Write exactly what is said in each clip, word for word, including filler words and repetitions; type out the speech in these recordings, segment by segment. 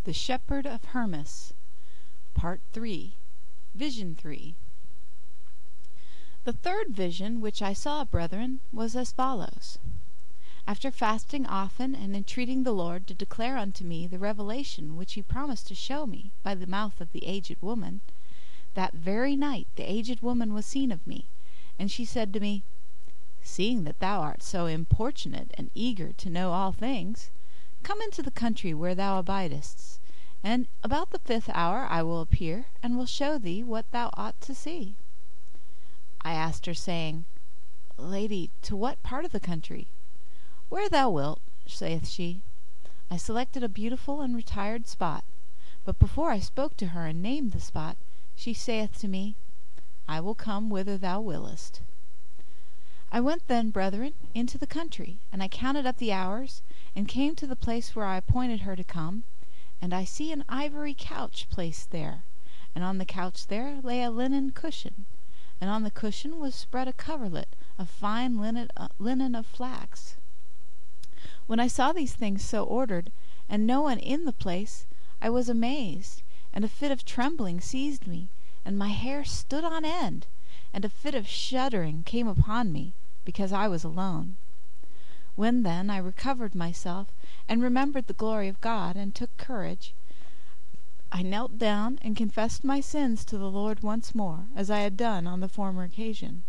The Shepherd of Hermas, Part three, Vision three. The third vision which I saw, brethren, was as follows. After fasting often and entreating the Lord to declare unto me the revelation which he promised to show me by the mouth of the aged woman, that very night the aged woman was seen of me, and she said to me, Seeing that thou art so importunate and eager to know all things, come into the country where thou abidest, and about the fifth hour I will appear, and will show thee what thou ought to see. I asked her, saying, Lady, to what part of the country? Where thou wilt, saith she. I selected a beautiful and retired spot, but before I spoke to her and named the spot, she saith to me, I will come whither thou willest. I went then, brethren, into the country, and I counted up the hours, and came to the place where I appointed her to come, and I see an ivory couch placed there, and on the couch there lay a linen cushion, and on the cushion was spread a coverlet of fine linen, uh, linen of flax. When I saw these things so ordered, and no one in the place, I was amazed, and a fit of trembling seized me, and my hair stood on end, and a fit of shuddering came upon me, because I was alone. When then I recovered myself, and remembered the glory of God, and took courage, I knelt down and confessed my sins to the Lord once more, as I had done on the former occasion.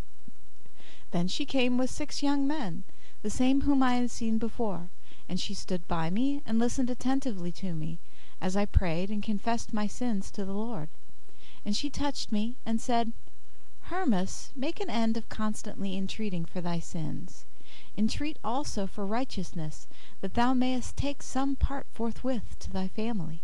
Then she came with six young men, the same whom I had seen before, and she stood by me, and listened attentively to me, as I prayed and confessed my sins to the Lord. And she touched me, and said, Hermas, make an end of constantly entreating for thy sins. Entreat also for righteousness, that thou mayest take some part forthwith to thy family.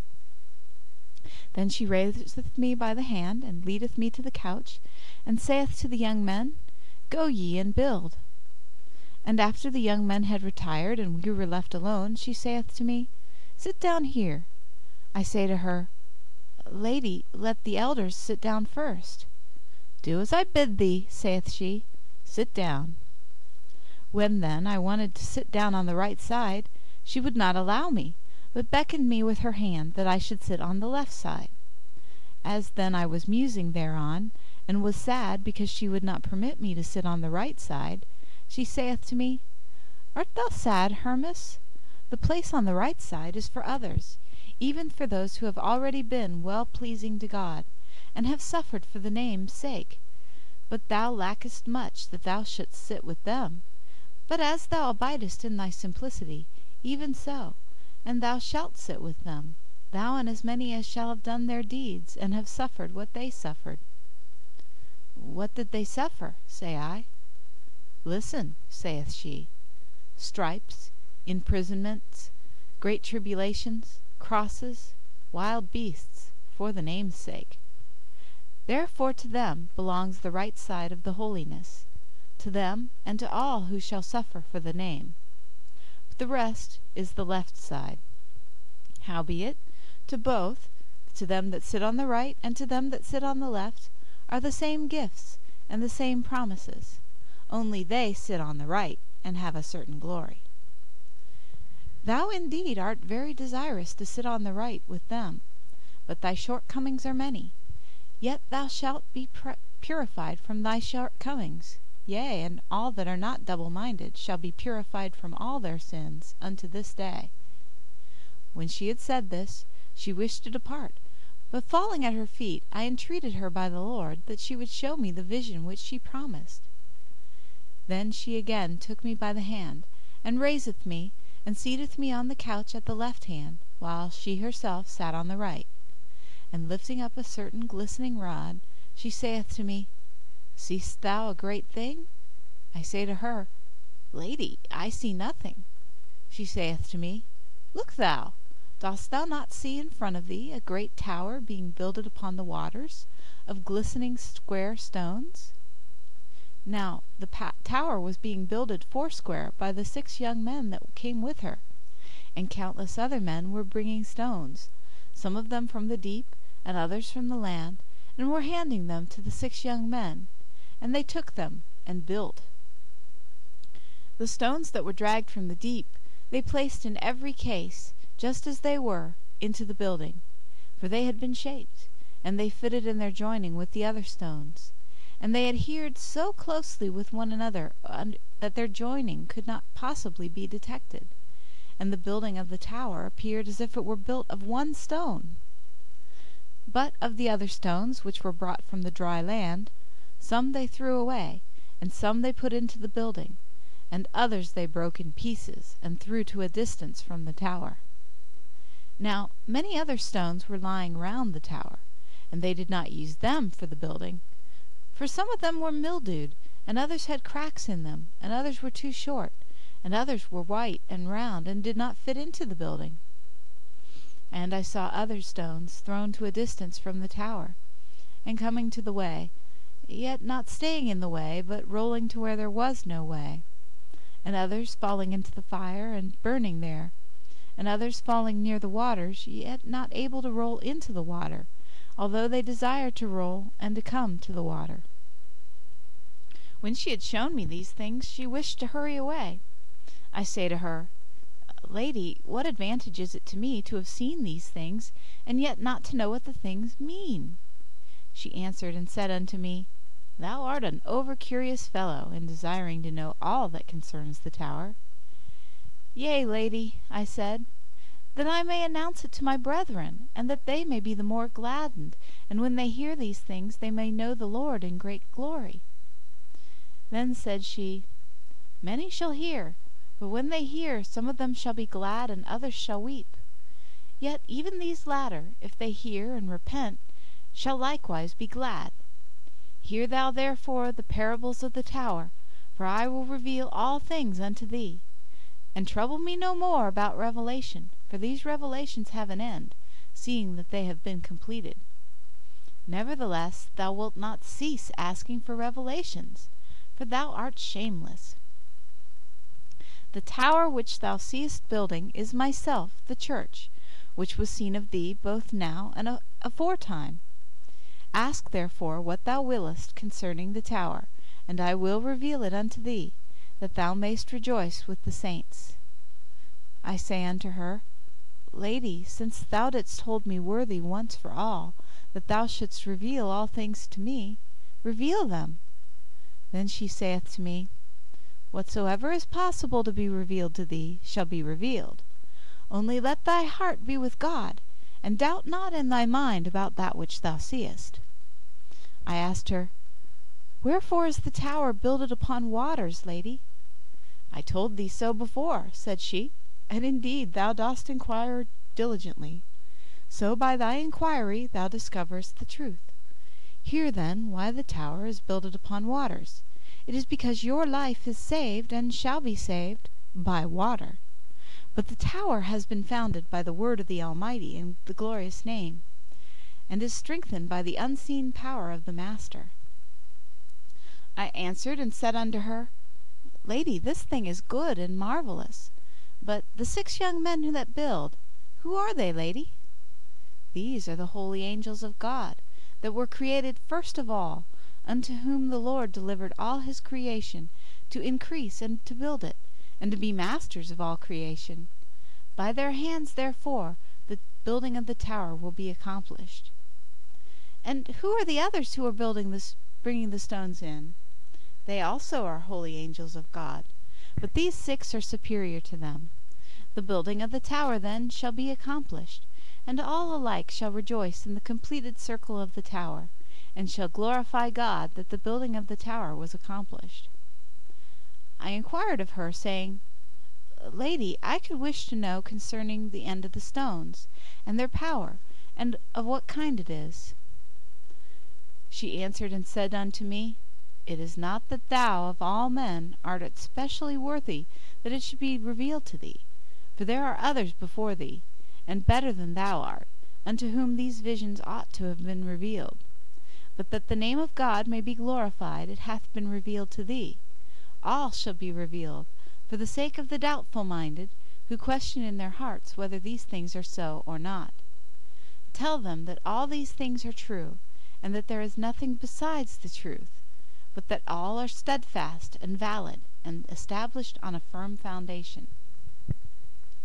Then she raiseth me by the hand, and leadeth me to the couch, and saith to the young men, Go ye and build. And after the young men had retired, and we were left alone, she saith to me, Sit down here. I say to her, Lady, let the elders sit down first. Do as I bid thee, saith she, sit down. When then I wanted to sit down on the right side, she would not allow me, but beckoned me with her hand that I should sit on the left side. As then I was musing thereon, and was sad because she would not permit me to sit on the right side, she saith to me, Art thou sad, Hermas? The place on the right side is for others, even for those who have already been well-pleasing to God, and have suffered for the name's sake. But thou lackest much that thou shouldst sit with them. But as thou abidest in thy simplicity, even so, and thou shalt sit with them, thou and as many as shall have done their deeds, and have suffered what they suffered. What did they suffer? Say I. Listen, saith she. Stripes, imprisonments, great tribulations, crosses, wild beasts, for the name's sake. Therefore to them belongs the right side of the holiness, to them and to all who shall suffer for the name. But the rest is the left side. Howbeit, to both, to them that sit on the right and to them that sit on the left, are the same gifts and the same promises, only they sit on the right and have a certain glory. Thou indeed art very desirous to sit on the right with them, but thy shortcomings are many. Yet thou shalt be purified from thy shortcomings, yea, and all that are not double-minded shall be purified from all their sins unto this day. When she had said this, she wished to depart, but falling at her feet, I entreated her by the Lord that she would show me the vision which she promised. Then she again took me by the hand, and raiseth me, and seateth me on the couch at the left hand, while she herself sat on the right. And lifting up a certain glistening rod, she saith to me, Seest thou a great thing? I say to her, Lady, I see nothing. She saith to me, Look thou, dost thou not see in front of thee a great tower being builded upon the waters, of glistening square stones? Now the pa- tower was being builded foursquare by the six young men that came with her, and countless other men were bringing stones, some of them from the deep, and others from the land, and were handing them to the six young men, and they took them and built. The stones that were dragged from the deep they placed in every case, just as they were, into the building, for they had been shaped, and they fitted in their joining with the other stones, and they adhered so closely with one another that their joining could not possibly be detected, and the building of the tower appeared as if it were built of one stone. But of the other stones which were brought from the dry land, some they threw away, and some they put into the building, and others they broke in pieces, and threw to a distance from the tower. Now many other stones were lying round the tower, and they did not use them for the building, for some of them were mildewed, and others had cracks in them, and others were too short, and others were white and round, and did not fit into the building. And I saw other stones thrown to a distance from the tower, and coming to the way, yet not staying in the way, but rolling to where there was no way, and others falling into the fire, and burning there, and others falling near the waters, yet not able to roll into the water, although they desired to roll and to come to the water. When she had shown me these things, she wished to hurry away. I say to her, Lady, what advantage is it to me to have seen these things, and yet not to know what the things mean? She answered and said unto me, Thou art an over-curious fellow, in desiring to know all that concerns the tower. Yea, lady, I said, that I may announce it to my brethren, and that they may be the more gladdened, and when they hear these things they may know the Lord in great glory. Then said she, Many shall hear, but when they hear, some of them shall be glad, and others shall weep. Yet even these latter, if they hear and repent, shall likewise be glad. Hear thou therefore the parables of the tower, for I will reveal all things unto thee. And trouble me no more about revelation, for these revelations have an end, seeing that they have been completed. Nevertheless thou wilt not cease asking for revelations, for thou art shameless. The tower which thou seest building is myself, the church, which was seen of thee both now and aforetime. Ask therefore what thou willest concerning the tower, and I will reveal it unto thee, that thou mayst rejoice with the saints. I say unto her, Lady, since thou didst hold me worthy once for all, that thou shouldst reveal all things to me, reveal them. Then she saith to me, Whatsoever is possible to be revealed to thee shall be revealed. Only let thy heart be with God, and doubt not in thy mind about that which thou seest. I asked her, Wherefore is the tower builded upon waters, lady? I told thee so before, said she, and indeed thou dost inquire diligently. So by thy inquiry thou discoverest the truth. Hear then why the tower is builded upon waters. It is because your life is saved, and shall be saved, by water. But the tower has been founded by the word of the Almighty in the glorious name, and is strengthened by the unseen power of the Master. I answered and said unto her, Lady, this thing is good and marvellous. But the six young men that build, who are they, lady? These are the holy angels of God, that were created first of all, unto whom the Lord delivered all his creation, to increase and to build it, and to be masters of all creation. By their hands, therefore, the building of the tower will be accomplished. And who are the others who are building this, bringing the stones in? They also are holy angels of God, but these six are superior to them. The building of the tower, then, shall be accomplished, and all alike shall rejoice in the completed circle of the tower, and shall glorify God that the building of the tower was accomplished. I inquired of her, saying, Lady, I could wish to know concerning the end of the stones, and their power, and of what kind it is. She answered and said unto me, It is not that thou of all men art especially worthy that it should be revealed to thee, for there are others before thee, and better than thou art, unto whom these visions ought to have been revealed. But that the name of God may be glorified, it hath been revealed to thee. All shall be revealed, for the sake of the doubtful-minded, who question in their hearts whether these things are so or not. Tell them that all these things are true, and that there is nothing besides the truth, but that all are steadfast and valid, and established on a firm foundation.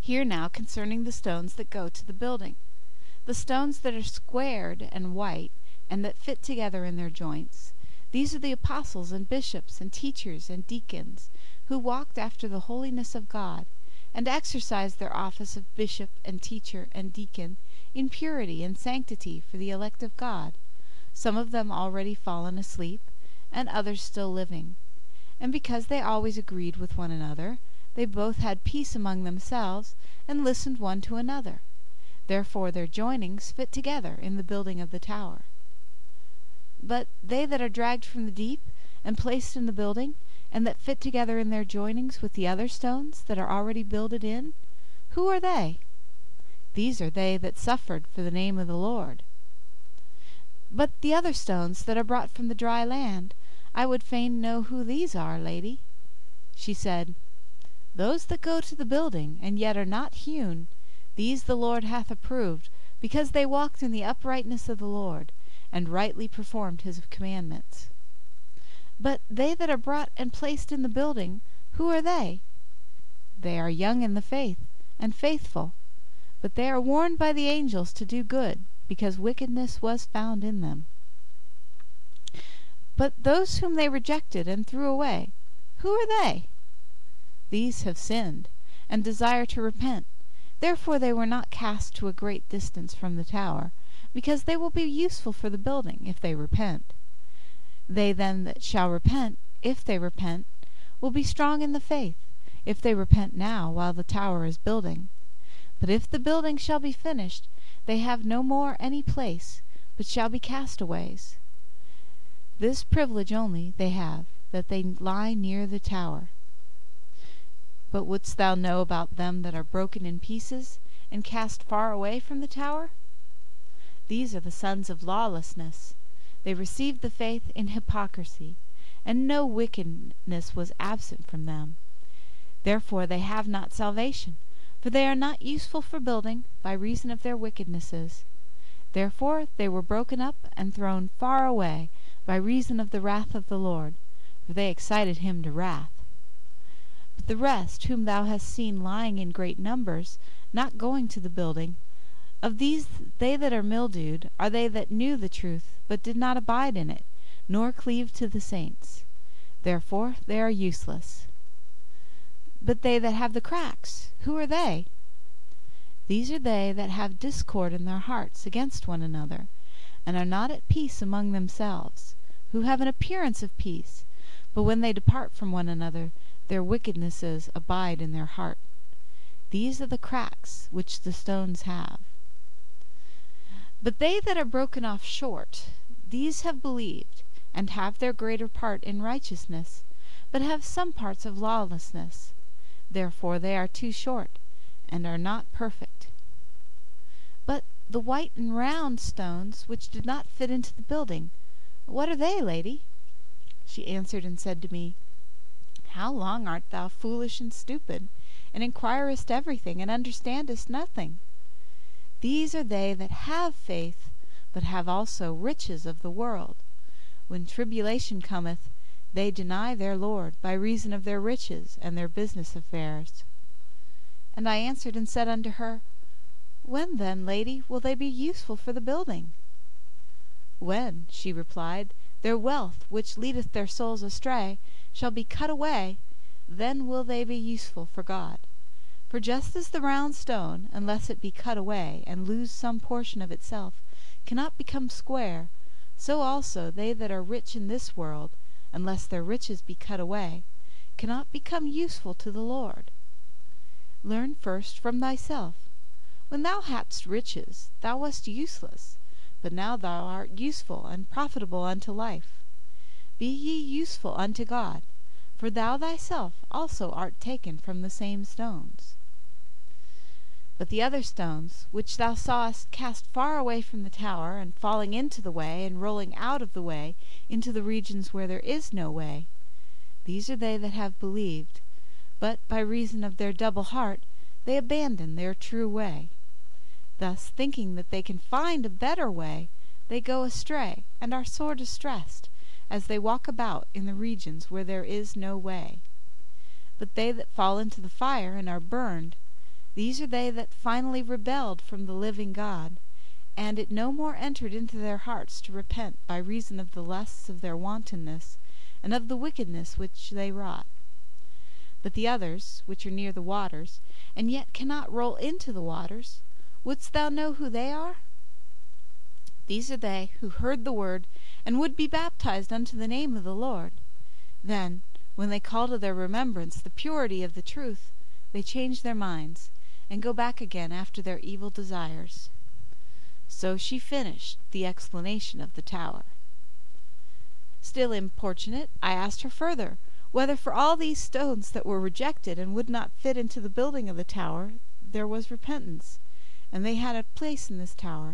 Hear now concerning the stones that go to the building. The stones that are squared and white, and that fit together in their joints, these are the apostles and bishops and teachers and deacons, who walked after the holiness of God, and exercised their office of bishop and teacher and deacon in purity and sanctity for the elect of God, some of them already fallen asleep, and others still living. And because they always agreed with one another, they both had peace among themselves, and listened one to another. Therefore their joinings fit together in the building of the tower. But they that are dragged from the deep, and placed in the building, and that fit together in their joinings with the other stones that are already builded in, who are they? These are they that suffered for the name of the Lord. But the other stones that are brought from the dry land, I would fain know who these are, lady. She said, Those that go to the building, and yet are not hewn, these the Lord hath approved, because they walked in the uprightness of the Lord, and rightly performed his commandments. But they that are brought and placed in the building, who are they? They are young in the faith, and faithful, but they are warned by the angels to do good, because wickedness was found in them. But those whom they rejected and threw away, who are they? These have sinned, and desire to repent. Therefore they were not cast to a great distance from the tower, because they will be useful for the building, if they repent. They then that shall repent, if they repent, will be strong in the faith, if they repent now while the tower is building. But if the building shall be finished, they have no more any place, but shall be castaways. This privilege only they have, that they lie near the tower. But wouldst thou know about them that are broken in pieces, and cast far away from the tower? These are the sons of lawlessness. They received the faith in hypocrisy, and no wickedness was absent from them. Therefore they have not salvation, for they are not useful for building, by reason of their wickednesses. Therefore they were broken up and thrown far away, by reason of the wrath of the Lord, for they excited him to wrath. But the rest, whom thou hast seen lying in great numbers, not going to the building, of these they that are mildewed are they that knew the truth, but did not abide in it, nor cleave to the saints. Therefore they are useless. But they that have the cracks, who are they? These are they that have discord in their hearts against one another, and are not at peace among themselves, who have an appearance of peace, but when they depart from one another, their wickednesses abide in their heart. These are the cracks which the stones have. But they that are broken off short, these have believed, and have their greater part in righteousness, but have some parts of lawlessness. Therefore they are too short, and are not perfect. But the white and round stones, which did not fit into the building, what are they, lady? She answered and said to me, How long art thou foolish and stupid, and inquirest everything, and understandest nothing? These are they that have faith, but have also riches of the world. When tribulation cometh, they deny their Lord by reason of their riches and their business affairs. And I answered and said unto her, When then, lady, will they be useful for the building? When, she replied, their wealth, which leadeth their souls astray, shall be cut away, then will they be useful for God. For just as the round stone, unless it be cut away, and lose some portion of itself, cannot become square, so also they that are rich in this world, unless their riches be cut away, cannot become useful to the Lord. Learn first from thyself. When thou hadst riches, thou wast useless, but now thou art useful and profitable unto life. Be ye useful unto God, for thou thyself also art taken from the same stones. But the other stones, which thou sawest cast far away from the tower, and falling into the way, and rolling out of the way into the regions where there is no way, these are they that have believed, but by reason of their double heart they abandon their true way. Thus, thinking that they can find a better way, they go astray, and are sore distressed, as they walk about in the regions where there is no way. But they that fall into the fire and are burned, These are they that finally rebelled from the living God, and it no more entered into their hearts to repent by reason of the lusts of their wantonness, and of the wickedness which they wrought. But the others, which are near the waters, and yet cannot roll into the waters, wouldst thou know who they are? These are they who heard the word, and would be baptized unto the name of the Lord. Then, when they call to their remembrance the purity of the truth, they change their minds, and go back again after their evil desires. So she finished the explanation of the tower. Still importunate, I asked her further, whether for all these stones that were rejected and would not fit into the building of the tower, there was repentance, and they had a place in this tower.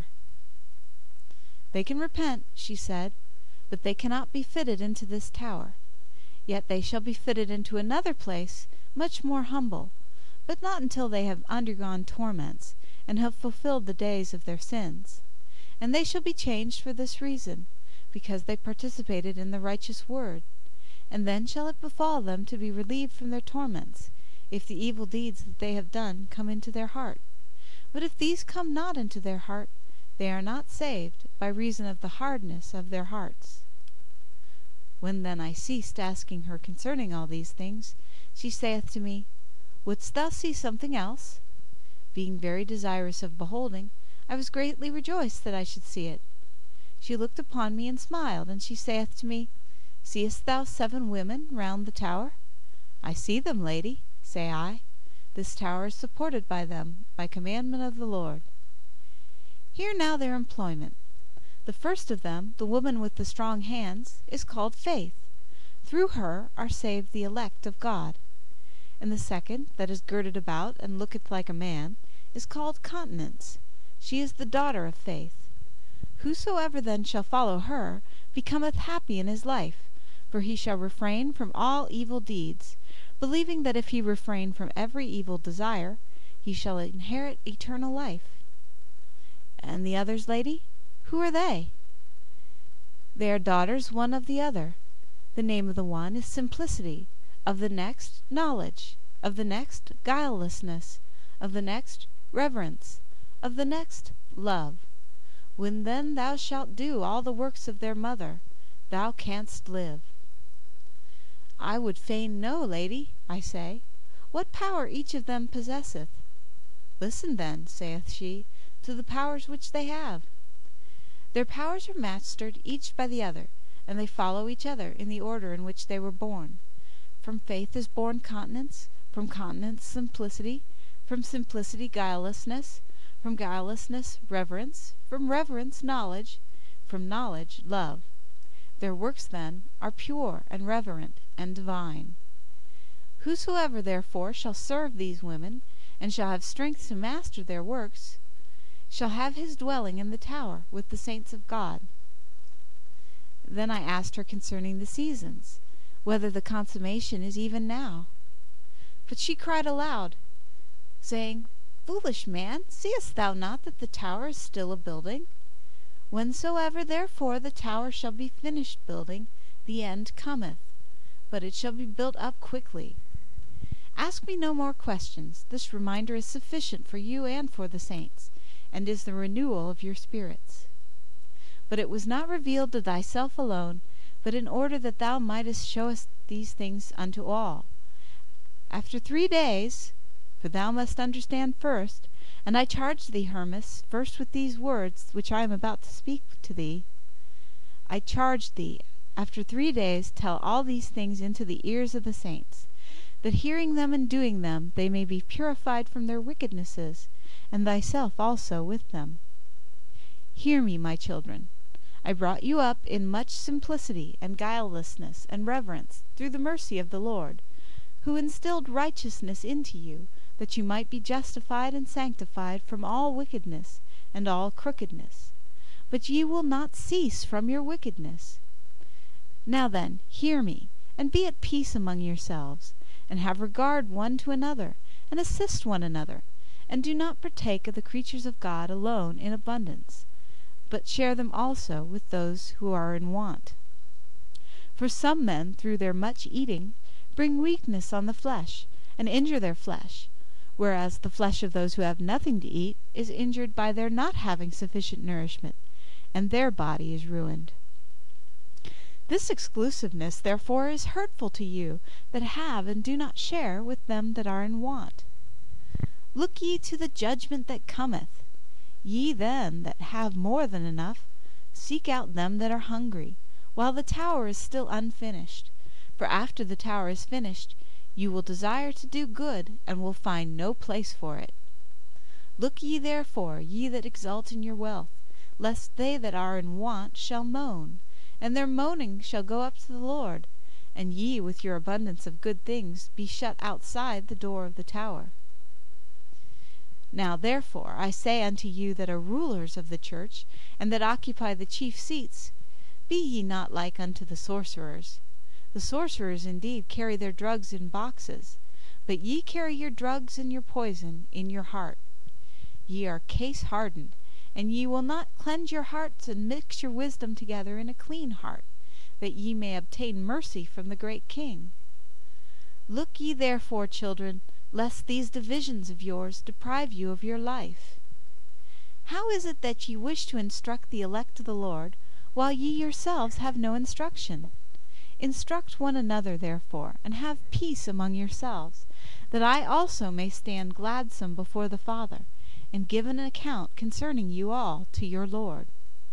They can repent, she said, but they cannot be fitted into this tower. Yet they shall be fitted into another place, much more humble, but not until they have undergone torments, and have fulfilled the days of their sins. And they shall be changed for this reason, because they participated in the righteous word. And then shall it befall them to be relieved from their torments, if the evil deeds that they have done come into their heart. But if these come not into their heart, they are not saved, by reason of the hardness of their hearts. When then I ceased asking her concerning all these things, she saith to me, Wouldst thou see something else? Being very desirous of beholding, I was greatly rejoiced that I should see it. She looked upon me and smiled, and she saith to me, Seest thou seven women round the tower? I see them, lady, say I. This tower is supported by them, by commandment of the Lord. Hear now their employment. The first of them, the woman with the strong hands, is called Faith. Through her are saved the elect of God. And the second, that is girded about and looketh like a man, is called Continence. She is the daughter of Faith. Whosoever then shall follow her becometh happy in his life, for he shall refrain from all evil deeds, believing that if he refrain from every evil desire, he shall inherit eternal life. And the others, lady, who are they? They are daughters one of the other. The name of the one is Simplicity, of the next Knowledge, of the next Guilelessness, of the next Reverence, of the next Love. When then thou shalt do all the works of their mother, thou canst live. I would fain know, lady, I say, what power each of them possesseth. Listen then, saith she, to the powers which they have. Their powers are mastered each by the other, and they follow each other in the order in which they were born. From Faith is born Continence, from Continence Simplicity, from Simplicity Guilelessness, from Guilelessness Reverence, from Reverence Knowledge, from Knowledge Love. Their works, then, are pure and reverent and divine. Whosoever, therefore, shall serve these women, and shall have strength to master their works, shall have his dwelling in the tower with the saints of God. Then I asked her concerning the seasons, whether the consummation is even now. But she cried aloud, saying, Foolish man, seest thou not that the tower is still a building? Whensoever therefore the tower shall be finished building, the end cometh, but it shall be built up quickly. Ask me no more questions. This reminder is sufficient for you and for the saints, and is the renewal of your spirits. But it was not revealed to thyself alone, but in order that thou mightest show us these things unto all. After three days, for thou must understand first, and I charge thee, Hermas, first with these words which I am about to speak to thee, I charge thee, after three days tell all these things into the ears of the saints, that hearing them and doing them they may be purified from their wickednesses, and thyself also with them. Hear me, my children. I brought you up in much simplicity and guilelessness and reverence through the mercy of the Lord, who instilled righteousness into you, that you might be justified and sanctified from all wickedness and all crookedness. But ye will not cease from your wickedness. Now then, hear me, and be at peace among yourselves, and have regard one to another, and assist one another, and do not partake of the creatures of God alone in abundance, but share them also with those who are in want. For some men, through their much eating, bring weakness on the flesh, and injure their flesh, whereas the flesh of those who have nothing to eat is injured by their not having sufficient nourishment, and their body is ruined. This exclusiveness, therefore, is hurtful to you that have and do not share with them that are in want. Look ye to the judgment that cometh. Ye then that have more than enough, seek out them that are hungry, while the tower is still unfinished. For after the tower is finished, you will desire to do good, and will find no place for it. Look ye therefore, ye that exult in your wealth, lest they that are in want shall moan, and their moaning shall go up to the Lord, and ye with your abundance of good things be shut outside the door of the tower. Now therefore I say unto you that are rulers of the church, and that occupy the chief seats, be ye not like unto the sorcerers. The sorcerers indeed carry their drugs in boxes, but ye carry your drugs and your poison in your heart. Ye are case hardened, and ye will not cleanse your hearts and mix your wisdom together in a clean heart, that ye may obtain mercy from the great King. Look ye therefore, children, lest these divisions of yours deprive you of your life. How is it that ye wish to instruct the elect of the Lord, while ye yourselves have no instruction? Instruct one another, therefore, and have peace among yourselves, that I also may stand gladsome before the Father, and give an account concerning you all to your Lord.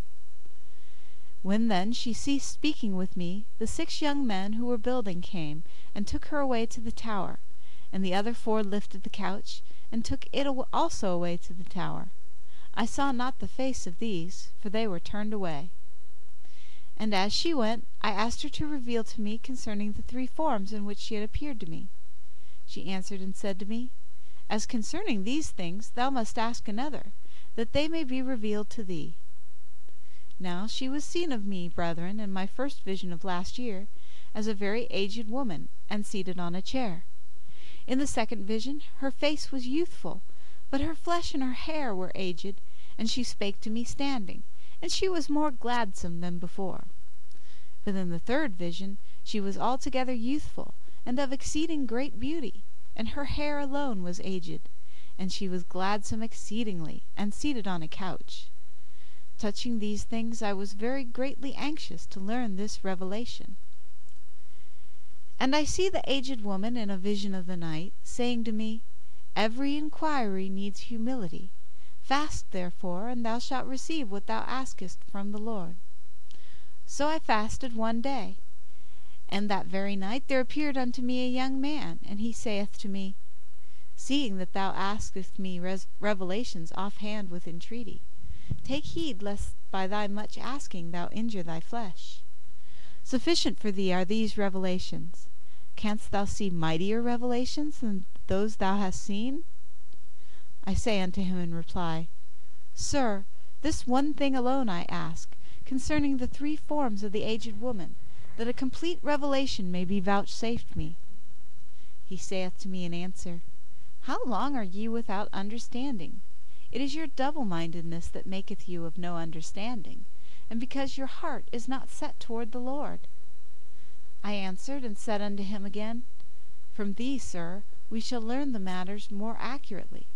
When then she ceased speaking with me, the six young men who were building came, and took her away to the tower, and the other four lifted the couch, and took it also away to the tower. I saw not the face of these, for they were turned away. And as she went, I asked her to reveal to me concerning the three forms in which she had appeared to me. She answered and said to me, As concerning these things thou must ask another, that they may be revealed to thee. Now she was seen of me, brethren, in my first vision of last year, as a very aged woman, and seated on a chair. In the second vision her face was youthful, but her flesh and her hair were aged, and she spake to me standing, and she was more gladsome than before. But in the third vision she was altogether youthful, and of exceeding great beauty, and her hair alone was aged, and she was gladsome exceedingly, and seated on a couch. Touching these things I was very greatly anxious to learn this revelation. And I see the aged woman in a vision of the night, saying to me, Every inquiry needs humility. Fast therefore, and thou shalt receive what thou askest from the Lord. So I fasted one day, and that very night there appeared unto me a young man, and he saith to me, Seeing that thou askest me res- revelations offhand with entreaty, take heed lest by thy much asking thou injure thy flesh. Sufficient for thee are these revelations. Canst thou see mightier revelations than those thou hast seen? I say unto him in reply, Sir, this one thing alone I ask, concerning the three forms of the aged woman, that a complete revelation may be vouchsafed me. He saith to me in answer, How long are ye without understanding? It is your double-mindedness that maketh you of no understanding, and because your heart is not set toward the Lord. I answered and said unto him again, From thee, sir, we shall learn the matters more accurately.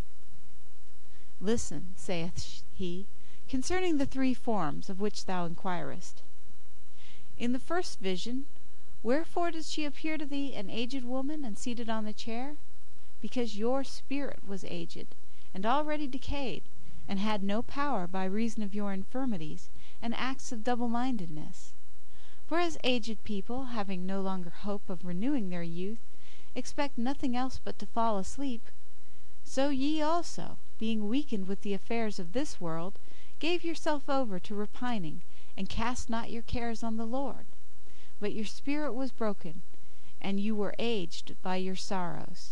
Listen, saith he, concerning the three forms of which thou inquirest. In the first vision, wherefore did she appear to thee an aged woman and seated on the chair? Because your spirit was aged, and already decayed, and had no power by reason of your infirmities and acts of double-mindedness. For as aged people, having no longer hope of renewing their youth, expect nothing else but to fall asleep, so ye also, being weakened with the affairs of this world, gave yourself over to repining, and cast not your cares on the Lord. But your spirit was broken, and you were aged by your sorrows.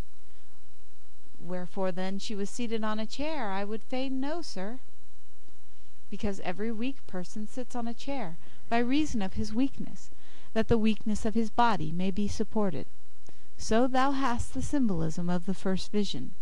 Wherefore then she was seated on a chair, I would fain know, sir. Because every weak person sits on a chair, by reason of his weakness, that the weakness of his body may be supported. So thou hast the symbolism of the first vision.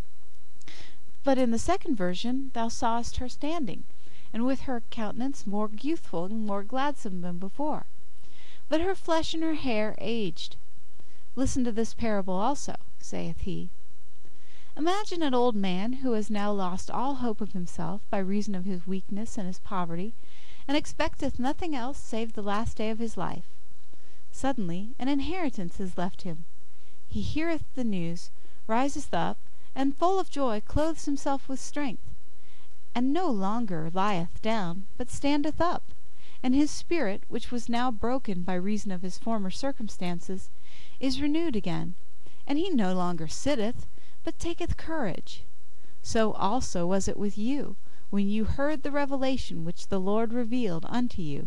But in the second vision thou sawest her standing, and with her countenance more youthful and more gladsome than before. But her flesh and her hair aged. Listen to this parable also, saith he. Imagine an old man who has now lost all hope of himself by reason of his weakness and his poverty, and expecteth nothing else save the last day of his life. Suddenly an inheritance is left him. He heareth the news, riseth up, and full of joy clothes himself with strength, and no longer lieth down, but standeth up, and his spirit, which was now broken by reason of his former circumstances, is renewed again, and he no longer sitteth, but taketh courage. So also was it with you, when you heard the revelation which the Lord revealed unto you.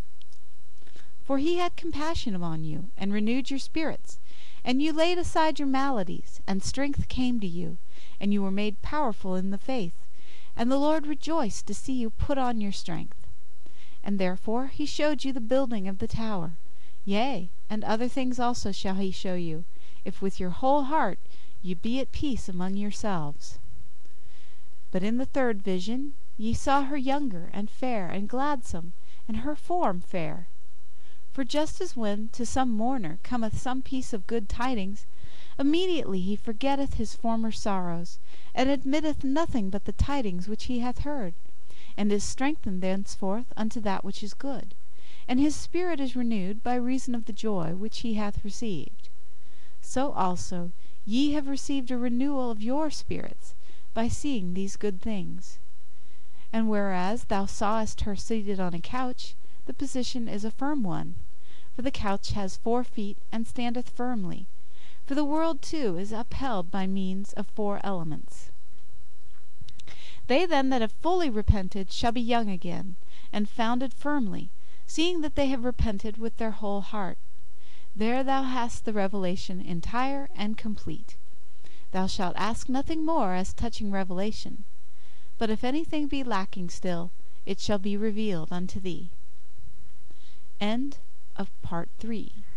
For he had compassion upon you, and renewed your spirits, and you laid aside your maladies, and strength came to you, and you were made powerful in the faith, and the Lord rejoiced to see you put on your strength. And therefore he showed you the building of the tower. Yea, and other things also shall he show you, if with your whole heart ye be at peace among yourselves. But in the third vision ye saw her younger, and fair, and gladsome, and her form fair. For just as when to some mourner cometh some piece of good tidings, immediately he forgetteth his former sorrows, and admitteth nothing but the tidings which he hath heard, and is strengthened thenceforth unto that which is good, and his spirit is renewed by reason of the joy which he hath received. So also ye have received a renewal of your spirits, by seeing these good things. And whereas thou sawest her seated on a couch, the position is a firm one. For the couch has four feet, and standeth firmly. For the world too is upheld by means of four elements. They then that have fully repented shall be young again, and founded firmly, seeing that they have repented with their whole heart. There thou hast the revelation entire and complete. Thou shalt ask nothing more as touching revelation. But if anything be lacking still, it shall be revealed unto thee. End of part three.